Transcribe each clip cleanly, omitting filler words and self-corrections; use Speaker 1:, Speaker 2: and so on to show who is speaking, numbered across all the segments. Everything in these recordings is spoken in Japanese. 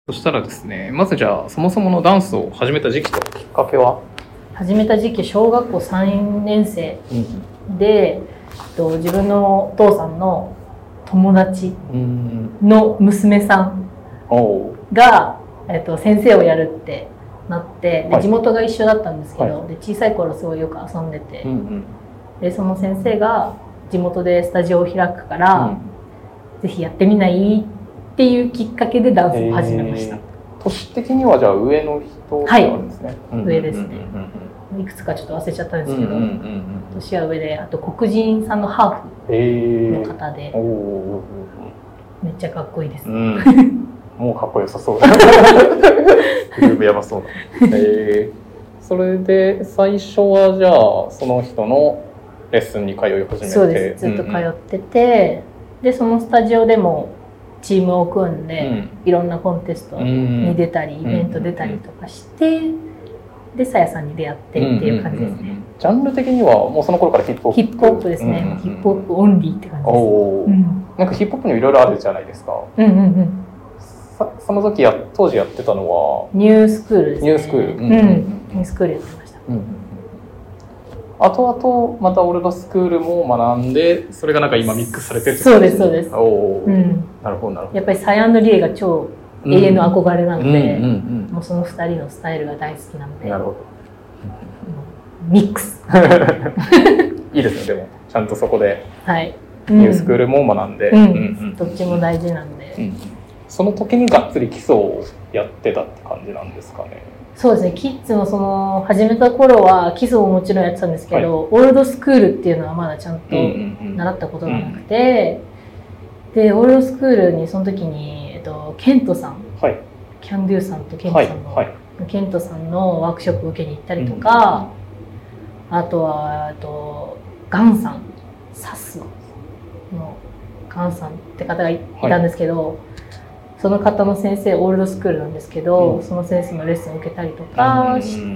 Speaker 1: そしたらですね、まずじゃあそもそものダンスを始めた時期ときっかけは？
Speaker 2: 始めた時期小学校3年生で、自分のお父さんの友達の娘さんが、先生をやるってなってで、地元が一緒だったんですけど、で小さい頃すごいよく遊んでて、でその先生が地元でスタジオを開くから、ぜひやってみないっていうきっかけでダンスを始めました。
Speaker 1: 年的にはじゃあ上の人なんですね。
Speaker 2: 上ですね。いくつかちょっと忘れちゃったんですけど、年は上で、あと黒人さんのハーフの方で、めっちゃかっこいいです。
Speaker 1: もうかっこよさそうだ。グルーブやばそうだ。それで最初はじゃあその人のレッスンに通い始めて。
Speaker 2: そうです。ずっと通ってて、でそのスタジオでもチームを組んで、いろんなコンテストに出たり、イベント出たりとかして、でさやさんに出会ってっていう感じですね。
Speaker 1: ジャンル的にはもうその頃からヒップホップ？
Speaker 2: ヒップホップですね。ヒップホップオンリーって感じです。
Speaker 1: なんかヒップホップにもいろいろあるじゃないですか。その時当時やってたのは
Speaker 2: ニュースクールですね。
Speaker 1: ニュースクール。
Speaker 2: ニュースクールやってました。
Speaker 1: 後々またオールドスクールも学んで、それがなんか今ミックスされてる。
Speaker 2: そうですそうです。
Speaker 1: なるほどなるほど。
Speaker 2: やっぱりサイ&リエが超永遠の憧れなので、もうその2人のスタイルが大好きなので。
Speaker 1: なるほど。
Speaker 2: ミックス。
Speaker 1: いいですね。でもちゃんとそこで
Speaker 2: ニ
Speaker 1: ュースクールも学んで、
Speaker 2: どっちも大事なんで。
Speaker 1: その時にがっつり基礎をやってたって感じなんですかね。
Speaker 2: そうですね。キッズのその始めた頃は基礎ももちろんやってたんですけど、オールドスクールっていうのはまだちゃんと習ったことがなくて、でオールドスクールにその時にケントさん、キャンドゥさんとケントさんの、ケントさんのワークショップを受けに行ったりとか、あとはガンさん、サスのガンさんって方がいたんですけど、その方の先生オールドスクールなんですけど、その先生のレッスンを受けたりとかして、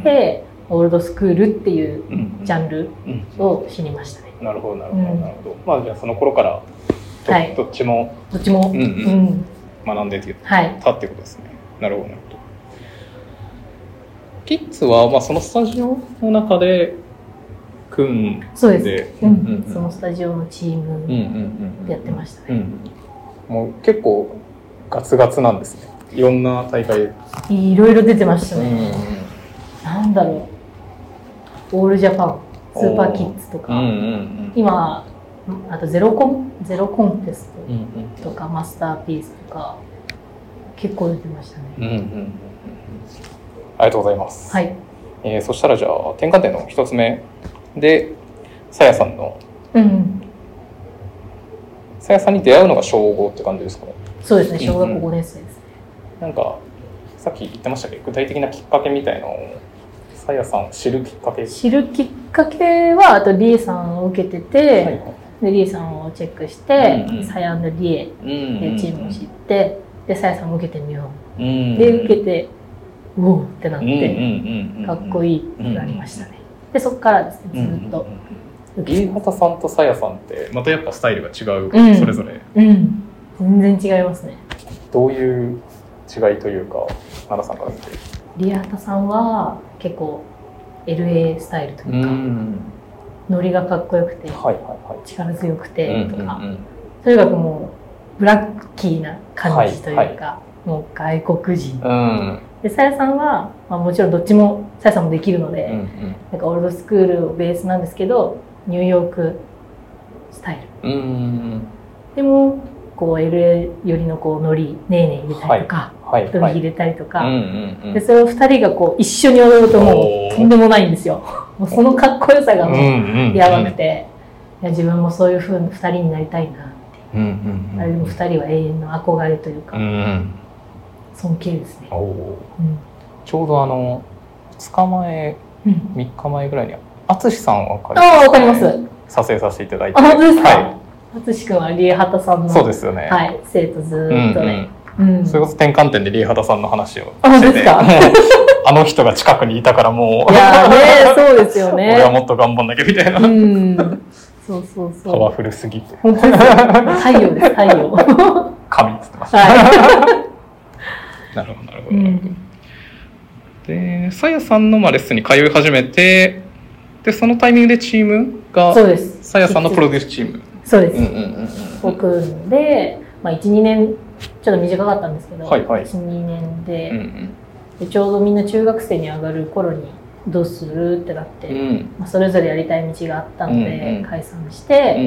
Speaker 2: オールドスクールっていうジャンルを知りましたね。
Speaker 1: なるほどなるほどなるほど。まあじゃあその頃からどっちも学んでってたってことですね。なるほどなるほど。キッズはまあそのスタジオの中で組んで、
Speaker 2: そうです。そのスタジオのチームでやってましたね。
Speaker 1: もう結構ガツガツなんですね。いろんな大会
Speaker 2: いろいろ出てましたね。なんだろう、オールジャパン、スーパーキッズとか、今あとゼロコンテストとか、マスターピースとか結構出てましたね。
Speaker 1: ありがとうございます。そしたらじゃあ転換点の一つ目でさやさんの、さやさんに出会うのが小5って感じですかね。
Speaker 2: そうですね、小学校5年生ですね。
Speaker 1: なんかさっき言ってましたけど、具体的なきっかけみたいなのをさやさん知るきっかけ
Speaker 2: は、あとリエさんを受けてて、でリエさんをチェックして、さや&リエっていうチームを知って、でさやさんも受けてみよう、で受けてうおーってなって、かっこいいってなりましたね。でそこからですね、ずっと
Speaker 1: リエハタさんとさやさんってまたやっぱスタイルが違う、それぞれ
Speaker 2: 全然違いますね。
Speaker 1: どういう違いというか、奈々さんから見て。
Speaker 2: リエハタさんは結構 LA スタイルというか、ノリがかっこよくて、力強くてとか、とにかくもうブラッキーな感じというか、もう外国人。でさやさんは、もちろんどっちもさやさんもできるので、なんかオールドスクールベースなんですけど、ニューヨークスタイル。でもこう LA よりのこうノリねえねえ入れたりとか、ドリ入れたりとか、でそれを2人がこう一緒に踊るともうとんでもないんですよ。もうそのかっこよさがもうやばくて、自分もそういう風に2人になりたいなって。あれでも2人は永遠の憧れというか、尊敬ですね。
Speaker 1: ちょうど2日前、3日前ぐらいに淳さんわか
Speaker 2: ります。
Speaker 1: 撮影させていただいて。
Speaker 2: 本当ですか。淳君はリエハタさんの
Speaker 1: そうですよね。
Speaker 2: 生徒ずっとね。
Speaker 1: それこそ転換点でリエハタさんの話を
Speaker 2: してて、
Speaker 1: あの人が近くにいたからもう、
Speaker 2: いやね、そうですよね。
Speaker 1: 俺はもっと頑張んなきゃみたいな。
Speaker 2: そう
Speaker 1: パワフルすぎて。
Speaker 2: 本当ですよ。太陽です、太陽。
Speaker 1: 神っつってました。 なるほどなるほど、でさやさんのレッスンに通い始めて、でそのタイミングでチームがさやさんのプロデュースチーム、
Speaker 2: そうです、を組んで、12年ちょっと短かったんですけど、12年でちょうどみんな中学生に上がる頃にどうするってなって、それぞれやりたい道があったので解散して、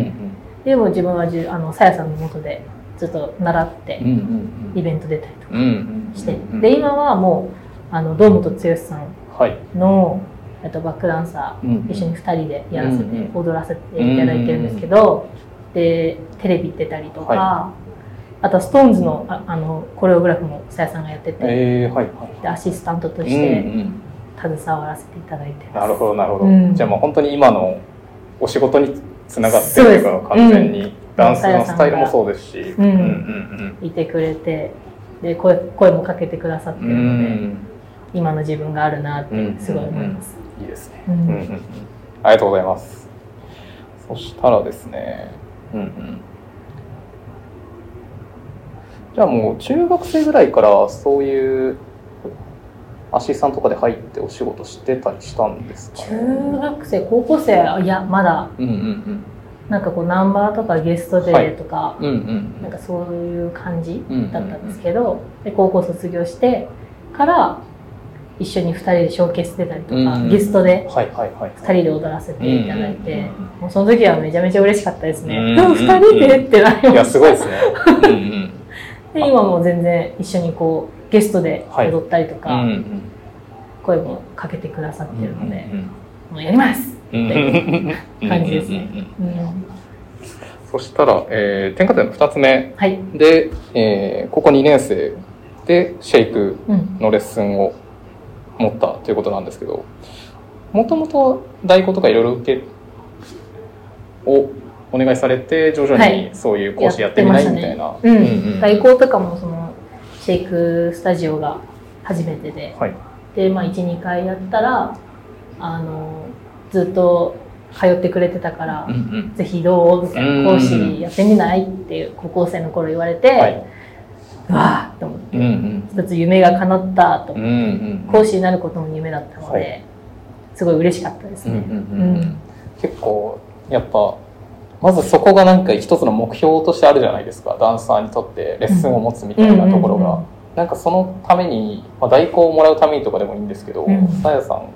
Speaker 2: でも自分はさやさんの下でずっと習ってイベント出たりとかして、で今はもう堂本剛さんの、バックダンサー、一緒に2人でやらせて、踊らせていただいてるんですけど、でテレビ出たりとか、あとは SixTONES のコレオグラフもさやさんがやってて、でアシスタントとして携わらせていただいてます。なるほどなるほど、じゃあもう本当に今のお仕事につながってるから、完全にダンスのスタイルもそうですし、いてくれて、で声もかけてくださってるので、今の自分があるなってすごい思います。
Speaker 1: いいですね。ありがとうございます。そしたらですね、じゃあもう中学生ぐらいからそういうアシスタントとかで入ってお仕事してたりしたんですか？
Speaker 2: 中学生、高校生、いやまだ、なんかこうナンバーとかゲストでとか、なんかそういう感じだったんですけど、で高校卒業してから一緒に2人でショーケース出たりとか、ゲストで2人で踊らせていただいて、もうその時はめちゃめちゃ嬉しかったですね。2人でってなりました。
Speaker 1: いやすごいですね。
Speaker 2: で今も全然一緒にこうゲストで踊ったりとか、声もかけてくださってるので、もうやりますっていう感じですね。
Speaker 1: そしたら、天下点の2つ目で、ここ2年生でシェイクのレッスンを持ったということなんですけど、もともと代行とかいろいろ受けをお願いされて徐々にそういう講師やってみないみたいな。代行とかもそのシェイクスタジオが初めてで、で1,2 回やったらずっと通ってくれてたから、ぜひどうみたいな、講師やってみないっていう高校生の頃言われて、わーと思って、一つ夢が叶ったと思って、講師になることも夢だったので、すごい嬉しかったですね。結構やっぱまずそこがなんか一つの目標としてあるじゃないですか、ダンサーにとってレッスンを持つみたいなところが、なんかそのために、代行をもらうためにとかでもいいんですけど、さやさん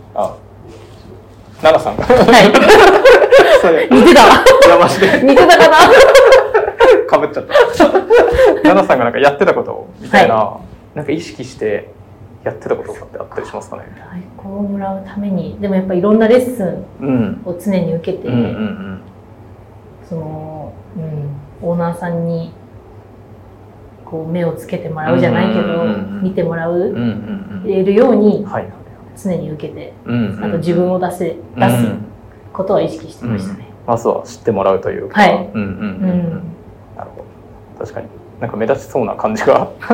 Speaker 1: 奈々さんが
Speaker 2: 似てた
Speaker 1: いやマジで
Speaker 2: 似てたかな
Speaker 1: かぶっちゃった奈々さんがなんかやってたことみたいな、なんか意識してやってたこととかってあったりしますかね？
Speaker 2: 代行をもらうために、でもやっぱいろんなレッスンを常に受けて、その、オーナーさんにこう目をつけてもらうじゃないけど、見てもらう、れるように常に受けて、あと自分を出すことは意識してましたね。
Speaker 1: まずは知ってもらうというか。なるほど。確かになんか目立ちそうな感じが
Speaker 2: 個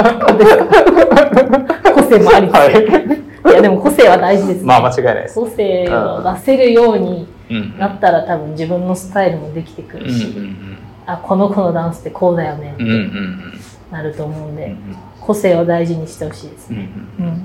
Speaker 2: 性もありつつ、いやでも個性は大事ですね。
Speaker 1: 間違いないです。
Speaker 2: 個性を出せるようになったら多分自分のスタイルもできてくるし、この子のダンスってこうだよねってなると思うんで、個性を大事にしてほしいですね。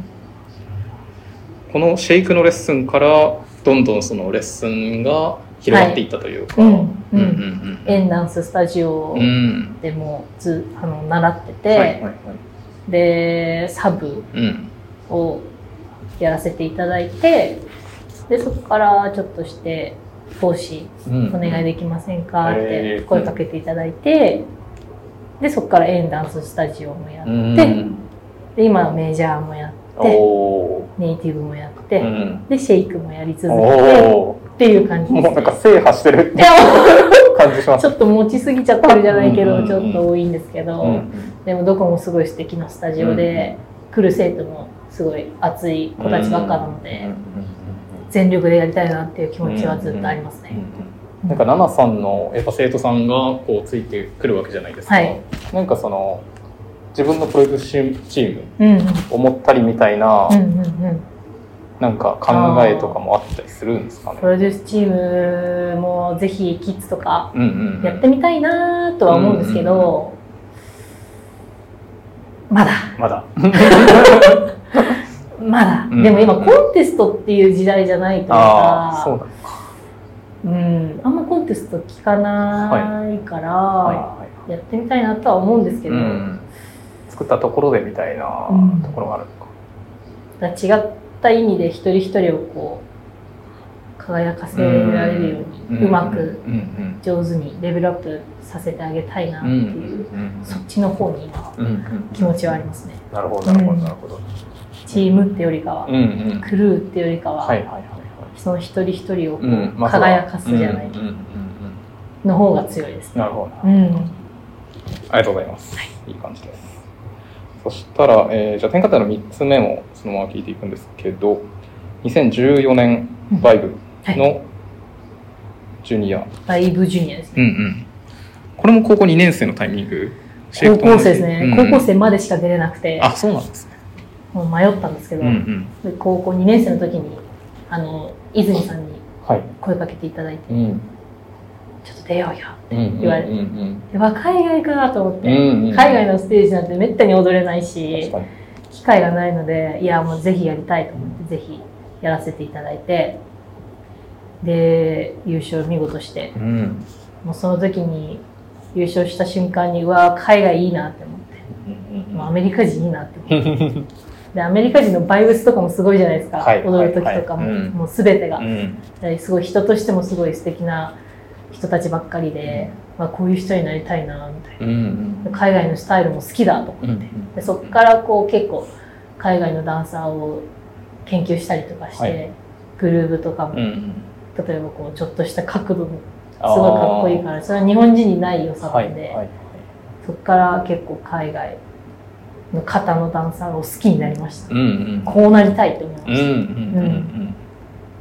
Speaker 1: このシェイクのレッスンからどんどんそのレッスンが広がっていったというか、エンダンススタジオでも習ってて、でサブをやらせていただいて、でそこからちょっとして講師お願いできませんかって声かけていただいて、でそこからエンダンススタジオもやって、で今はメジャーもやってネイティブもやって、でシェイクもやり続けてっていう感じですね。 もうなんか制覇してるって感じします。
Speaker 2: ちょっと持ちすぎちゃってるじゃないけど、ちょっと多いんですけど、でもどこもすごい素敵なスタジオで、来る生徒もすごい熱い子たちばっかなので、全力でやりたいなっていう気持ちはずっとありますね。
Speaker 1: なんか奈々さんのやっぱ生徒さんがこうついてくるわけじゃないですか。なんかその自分のプロデュースチームを持ったりみたいななんか考えとかもあったりするんですかね？
Speaker 2: プロデュースチームもぜひキッズとかやってみたいなとは思うんですけど、 まだまだ、でも今コンテストっていう時代じゃないというか、
Speaker 1: そうなのか。
Speaker 2: あんまコンテスト聞かないから、やってみたいなとは思うんですけど、
Speaker 1: 作ったところでみたいなところがあるのか。
Speaker 2: 違った意味で一人一人をこう輝かせられるように、うまく上手にレベルアップさせてあげたいなっていう、そっちの方に今気持ちはありますね。
Speaker 1: なるほどなるほどなるほど。
Speaker 2: チームってよりかは、クルーってよりかは、その一人一人をこう輝かすじゃないの方が強いですね。
Speaker 1: なるほど。ありがとうございます。いい感じです。そしたら、じゃあ天下隊の3つ目もそのまま聞いていくんですけど、2014年バイブのジュニア。
Speaker 2: バイブジュニアですね。
Speaker 1: これも高校2年生のタイミング。
Speaker 2: 高校生ですね。高校生までしか出れなくて。
Speaker 1: あ、そうなんですね。
Speaker 2: もう迷ったんですけど、高校2年生の時に泉さんに声かけていただいて、ちょっと出ようよって言われて、海外かなと思って、海外のステージなんてめったに踊れないし、機会がないので、いやもうぜひやりたいと思ってぜひやらせていただいて、で優勝見事して、もうその時に優勝した瞬間に、うわ海外いいなって思って、もうアメリカ人いいなって思って。でアメリカ人のバイブスとかもすごいじゃないですか、踊る時とかも、もう全てが、すごい人としてもすごい素敵な人たちばっかりで、こういう人になりたいなみたいな、海外のスタイルも好きだと思って、でそこからこう結構海外のダンサーを研究したりとかして、グルーヴとかも、例えばこうちょっとした角度もすごいかっこいいから、それは日本人にない良さなんで、そこから結構海外の方のダンサーを好きになりました。こうなりたいと思いました。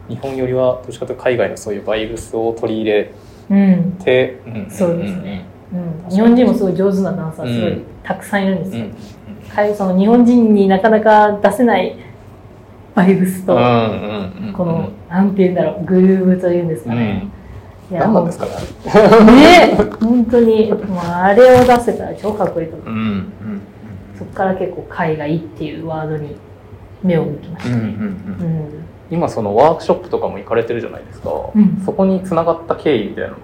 Speaker 1: 日本よりはどっちかというと海外のそういうバイブスを取り入れて、
Speaker 2: そうですね。日本人もすごい上手なダンサーすごいたくさんいるんですよ。その日本人になかなか出せないバイブスと、このなんていうんだろう、グルーヴというんですかね。
Speaker 1: 何なんですかね。
Speaker 2: 本当にもうあれを出せたら超かっこいいと思う。そこから結構海外っていうワードに目を向きましたね。
Speaker 1: 今そのワークショップとかも行かれてるじゃないですか。そこに繋がった経緯みたいなのって。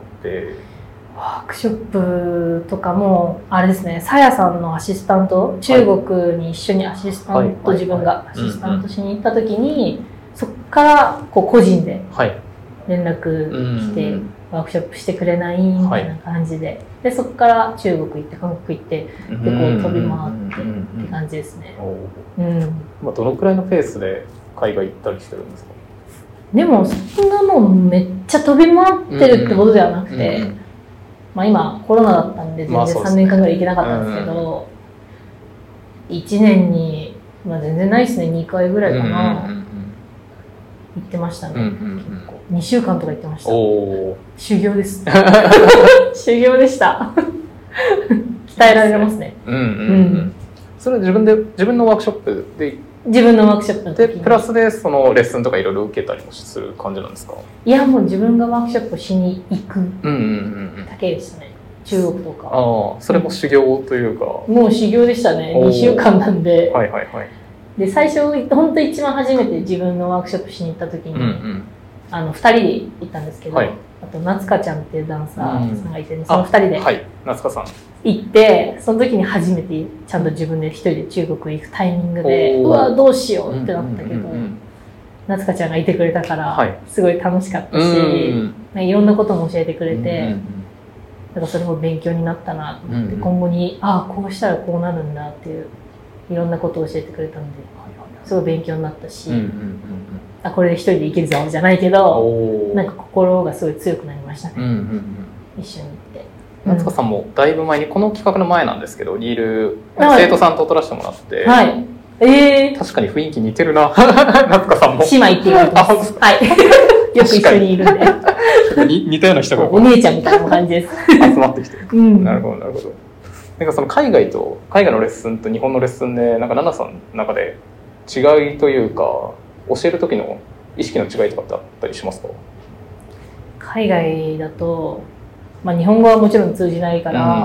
Speaker 2: ワークショップとかもあれですね、さやさんのアシスタント、中国に一緒にアシスタント、自分がアシスタントしに行った時に、そこからこう個人で連絡して、ワークショップしてくれないみたいな感じで、でそこから中国行って韓国行ってでこう飛び回ってって感じですね。
Speaker 1: どのくらいのペースで海外行ったりしてるんですか？
Speaker 2: でもそんなもんめっちゃ飛び回ってるってことではなくて、今コロナだったんで全然3年間ぐらい行けなかったんですけど、1年に全然ないですね、2回ぐらいかな、行ってましたね。結構2週間とか行ってました。修行です修行でした鍛えられますね。
Speaker 1: それは自分のワークショップで、
Speaker 2: 自分のワークショップの時に
Speaker 1: プラスでそのレッスンとかいろいろ受けたりもする感じなんですか？
Speaker 2: いやもう自分がワークショップしに行くだけですね。中国とか。
Speaker 1: それも修行というか。
Speaker 2: もう修行でしたね。2週間なんで。で最初本当一番初めて自分のワークショップしに行った時に、2人で行ったんですけど、あと夏香ちゃんっていうダンサーさんがいて、その2人で
Speaker 1: 夏香さん
Speaker 2: 行って、その時に初めてちゃんと自分で一人で中国行くタイミングで、うわどうしようってなったけど、夏香ちゃんがいてくれたからすごい楽しかったし、いろんなことも教えてくれて、だからそれも勉強になったなと思って、今後にこうしたらこうなるんだっていういろんなことを教えてくれたので、すごい勉強になったし、これで一人でいけるぞじゃないけど、なんか心がすごい強くなりましたね。一緒に行って。
Speaker 1: 夏香さんもだいぶ前に、この企画の前なんですけど、リール生徒さんと撮らせてもらって、確かに雰囲気似てるな夏香さんも。
Speaker 2: 姉妹って言われてます。よく一緒にいるんで。
Speaker 1: 似たような人が
Speaker 2: お姉ちゃんみたいな感じです。
Speaker 1: 集まってきてる。なるほどなるほど。なんかその海外のレッスンと日本のレッスンで、なんか奈々さんの中で違いというか、教える時の意識の違いとかってあったりしますか？
Speaker 2: 海外だと、日本語はもちろん通じないから、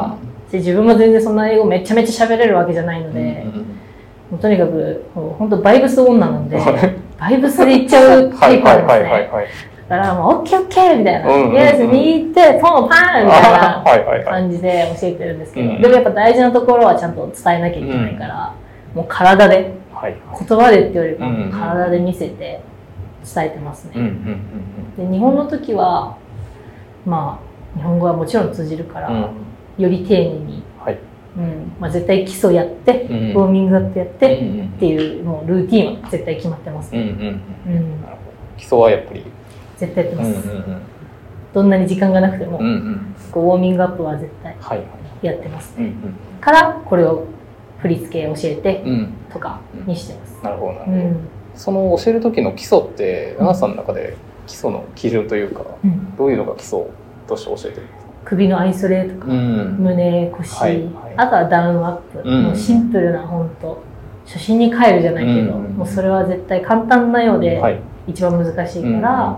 Speaker 2: 自分も全然そんな英語めちゃめちゃ喋れるわけじゃないので、もうとにかく本当バイブス女なんでバイブスでいっちゃうタイプなんですね。だからもうオッケーオッケーみたいな、イエス右手ポンパンみたいな感じで教えてるんですけど、でもやっぱ大事なところはちゃんと伝えなきゃいけないから、もう体で、言葉でっていうよりも体で見せて伝えてますね。で日本の時はまあ日本語はもちろん通じるから、より丁寧に、絶対基礎やって、ウォーミングアップやってっていうもうルーティンは絶対決まってますね。
Speaker 1: 基礎はやっぱり
Speaker 2: 絶対やってます。どんなに時間がなくても、ウォーミングアップは絶対やってますね。からこれを振り付け教えてとかにしてます。
Speaker 1: なるほどなるほど。その教える時の基礎って奈々さんの中で基礎の基準というか、どういうのが基礎として教えてるんですか？首
Speaker 2: のアイソレとか、胸腰、あとはダウンアップ、もうシンプルな本当初心に帰るじゃないけど、もうそれは絶対簡単なようで一番難しいから、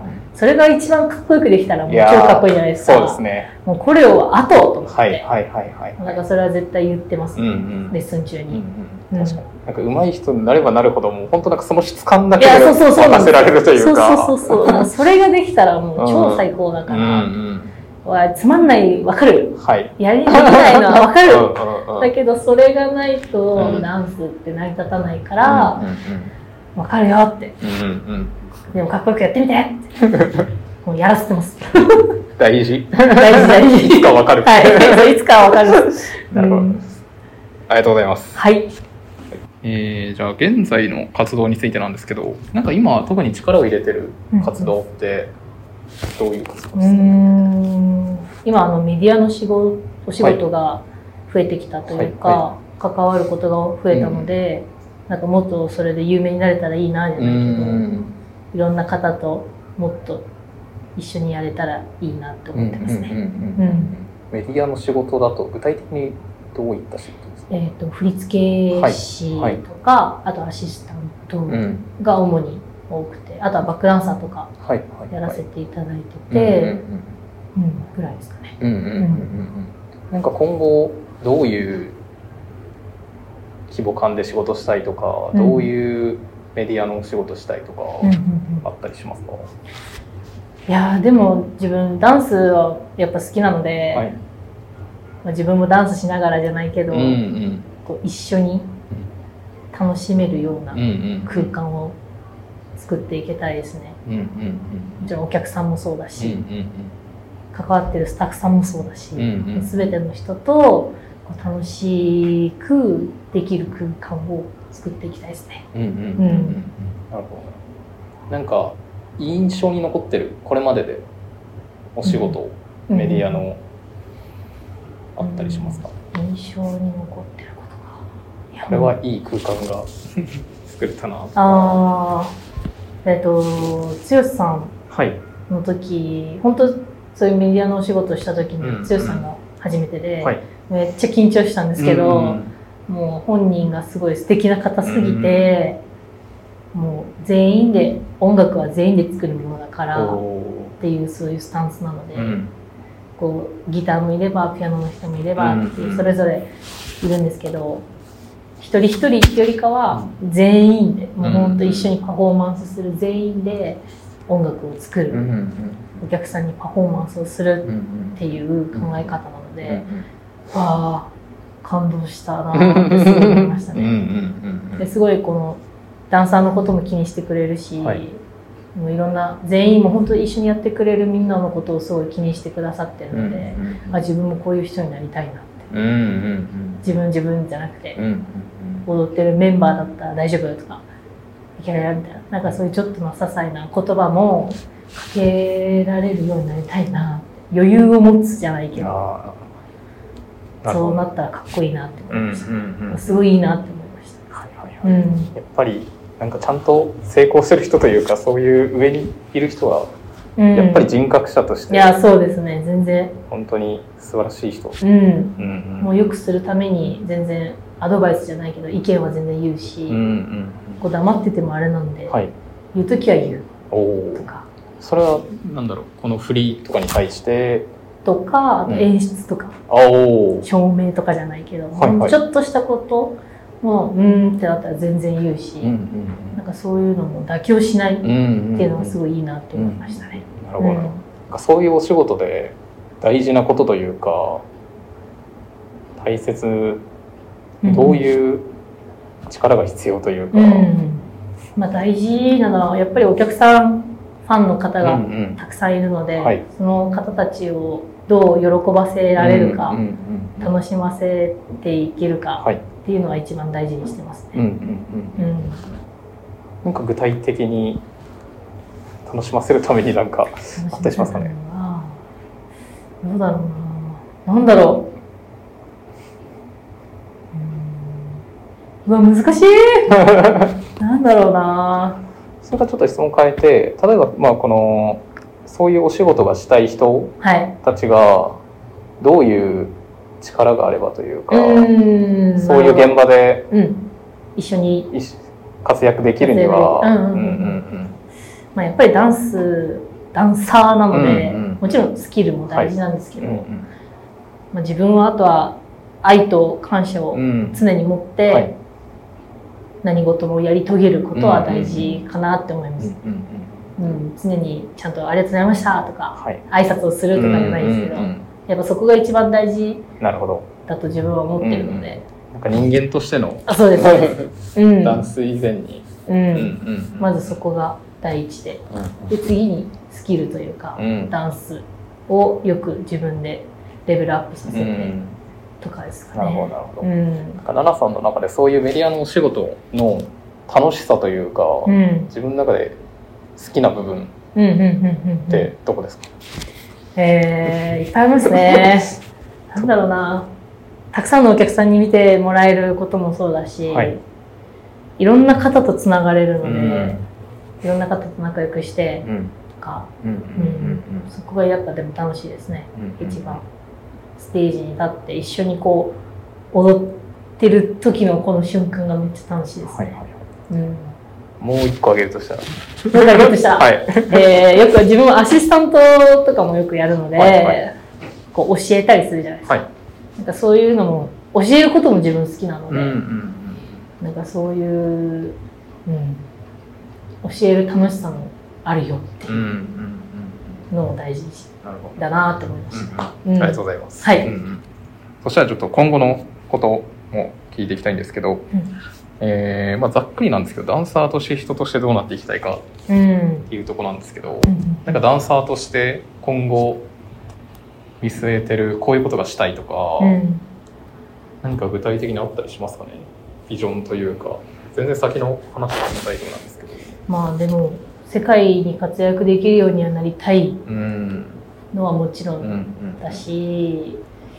Speaker 2: それが一番かっこよくできたらもう超かっこいいじゃないですか。
Speaker 1: そうですね。
Speaker 2: もうこれを後と思って、なんかそれは絶対言ってますね、レッスン中に。
Speaker 1: 確かになんか上手い人になればなるほどもう本当なんかその質感だけで任せられるというか、
Speaker 2: もうそれができたらもう超最高だから。つまんないわかる、やりないのはわかるだけどそれがないとダンスって成り立たないからわかるよって、でもかっこよくやってみてってもうやらせてます
Speaker 1: 大事
Speaker 2: い
Speaker 1: つかわかる、
Speaker 2: いつかわかる。
Speaker 1: なるほど、ありがとうございます。
Speaker 2: はい。
Speaker 1: じゃあ現在の活動についてなんですけど、なんか今特に力を入れてる活動ってどういう活動ですか？
Speaker 2: 今メディアのお仕事が増えてきたというか、関わることが増えたので、なんかもっとそれで有名になれたらいいなじゃないけど、いろんな方ともっと一緒にやれたらいいなって思ってますね。
Speaker 1: メディアの仕事だと具体的にどういった仕事ですか？
Speaker 2: 振付師とか、あとアシスタントが主に多くて、あとはバックダンサーとかやらせていただいてて、ぐらいですかね。
Speaker 1: なんか今後どういう規模感で仕事したいとか、どういうメディアの仕事したいとかあったりしますか？
Speaker 2: いやでも自分ダンスはやっぱ好きなので、自分もダンスしながらじゃないけど、こう一緒に楽しめるような空間を作っていけたいですね。もちろんお客さんもそうだし、関わってるスタッフさんもそうだし、全ての人と楽しくできる空間を作っていきたいですね。なる
Speaker 1: ほど。なんか印象に残ってるこれまででお仕事、メディアのあったりしますか？
Speaker 2: 印象に残ってることか。
Speaker 1: これはいい空間が作れたなと
Speaker 2: か。剛さんの時、本当そういうメディアのお仕事をした時に剛さんが初めてで、めっちゃ緊張したんですけど、もう本人がすごい素敵な方すぎて、もう全員で音楽は全員で作るものだからっていうそういうスタンスなので、こうギターもいればピアノの人もいればっていうそれぞれいるんですけど、一人一人っていうよりかは全員でもう本当一緒にパフォーマンスする、全員で音楽を作る、お客さんにパフォーマンスをするっていう考え方なので、わあ感動したなってすごい思いましたね。ですごいこのダンサーのことも気にしてくれるし、もういろんな全員も本当に一緒にやってくれるみんなのことをすごい気にしてくださってるので、自分もこういう人になりたいなって、自分じゃなくて、踊ってるメンバーだったら大丈夫とかいけるみたいな、なんかそういうちょっとの些細な言葉もかけられるようになりたいな、余裕を持つじゃないけど、そうなったらかっこいいなって思いました。すごいいいなって思いました。
Speaker 1: やっぱりなんかちゃんと成功してる人というか、そういう上にいる人はやっぱり人格者として、
Speaker 2: いやそうですね、全然
Speaker 1: 本当に素晴らしい人、
Speaker 2: もう良くするために全然アドバイスじゃないけど意見は全然言うし、こう黙っててもあれなんで、言う時は言うとか。
Speaker 1: それはなんだろう、この振りとかに対して
Speaker 2: とか、あと演出とか、照明とかじゃないけど、ちょっとしたこともってなったら全然言うし、なんかそういうのも妥協しないっていうのがすごいいいなって思いましたね。
Speaker 1: なるほど。そういうお仕事で大事なことというか、大切、どういう力が必要というか、
Speaker 2: まあ大事なのはやっぱりお客さん、ファンの方がたくさんいるので、その方たちをどう喜ばせられるか、楽しませていけるかっていうのは一番大事にしてますね。
Speaker 1: なんか具体的に楽しませるためになんかあったりしますかね。
Speaker 2: どうだろうな。なんだろう。難しい。なんだろうな。
Speaker 1: それからちょっと質問変えて、例えばそういうお仕事がしたい人たちがどういう力があればというか、そういう現場で
Speaker 2: 一緒に
Speaker 1: 活躍できるには、
Speaker 2: やっぱりダンサーなので、もちろんスキルも大事なんですけど、自分はあとは愛と感謝を常に持って何事もやり遂げることは大事かなって思います。常にちゃんとありがとうございましたとか、挨拶をするとかじゃないですけど、やっぱそこが一番大事だと自分は思ってるので。
Speaker 1: なんか人間としての
Speaker 2: そうです
Speaker 1: ダンス以前に、
Speaker 2: まずそこが第一で、次にスキルというか、ダンスをよく自分でレベルアップさせてとかですかね。
Speaker 1: なるほどなるほど。奈々さんの中でそういうメディアのお仕事の楽しさというか、自分の中で好きな部分ってどこですか？
Speaker 2: いっぱいありますね。なんだろうな。たくさんのお客さんに見てもらえることもそうだし、いろんな方とつながれるので、いろんな方と仲良くしてとか、そこがやっぱでも楽しいですね。一番ステージに立って一緒にこう踊ってる時のこの瞬間がめっちゃ楽しいですね。
Speaker 1: もう一個あげるとしたら、
Speaker 2: よく自分はアシスタントとかもよくやるので、こう教えたりするじゃないですか。なんかそういうのも教えることも自分好きなので、なんかそういう、教える楽しさもあるよっていうのも大事だなって思いました。
Speaker 1: ありがとうございます。そしたらちょっと今後のことも聞いていきたいんですけど、ざっくりなんですけど、ダンサーとして人としてどうなっていきたいかっていうところなんですけど、なんかダンサーとして今後見据えてるこういうことがしたいとか、何か具体的にあったりしますかね。ビジョンというか、全然先の話が大丈夫なんですけど。
Speaker 2: でも世界に活躍できるようにはなりたいのはもちろんだし、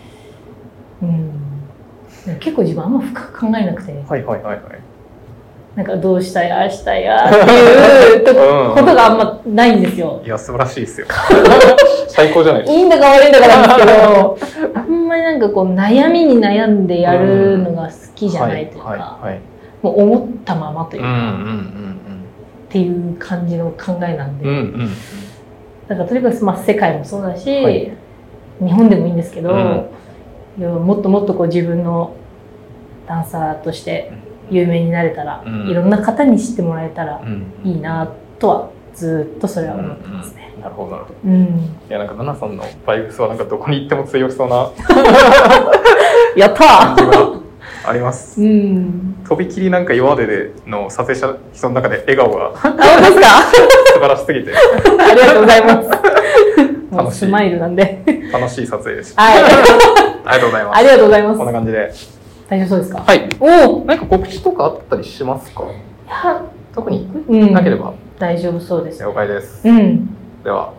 Speaker 2: 結構自分あんま深く考えなくて、なんかどうしたいああしたいっていうことがあんまないんですよ。
Speaker 1: いや素晴らしいですよ。最高じゃないですか。
Speaker 2: いいんだか悪いんだかなんですけど、あんまりなんかこう悩みに悩んでやるのが好きじゃないというか、もう思ったままというかっていう感じの考えなんで、だからとにかく世界もそうだし、日本でもいいんですけど、もっともっとこう自分のダンサーとして有名になれたら、いろんな方に知ってもらえたらいいなとはずっとそれは思ってますね。
Speaker 1: なるほどなるほど。いやなんか奈々さんのバイブスはなんかどこに行っても通用しそうな
Speaker 2: やったー
Speaker 1: 感じがあります。とびきりなんか今までの撮影した人の中で笑顔が
Speaker 2: 本当ですか？
Speaker 1: 素晴らしすぎて
Speaker 2: ありがとうございます。楽しいスマイルなんで
Speaker 1: 楽しい撮影でした。
Speaker 2: あり
Speaker 1: がとうございます。
Speaker 2: ありがとうございます。
Speaker 1: こんな感じで
Speaker 2: 大丈夫そうですか？
Speaker 1: なんか告知とかあったりしますか？
Speaker 2: いや
Speaker 1: 特になければ
Speaker 2: 大丈夫そうです。
Speaker 1: 了解です。では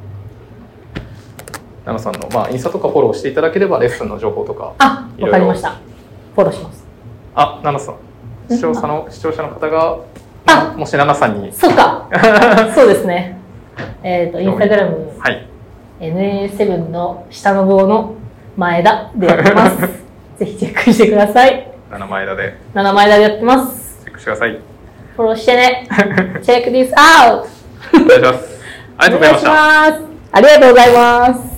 Speaker 1: 奈々さんのインスタとかフォローしていただければレッスンの情報とか
Speaker 2: わかりました。フォローします。
Speaker 1: 奈々さん、視聴者の方がもし奈々さんに
Speaker 2: そうかそうですね。インスタグラムNA7 の下の棒の前田でやってます。ぜひチェックしてください。
Speaker 1: 7前田で
Speaker 2: やってます。
Speaker 1: チェックしてください。
Speaker 2: フォローしてね。チェック this out。
Speaker 1: お願いします。ありがとうございました。
Speaker 2: ありがとうございます。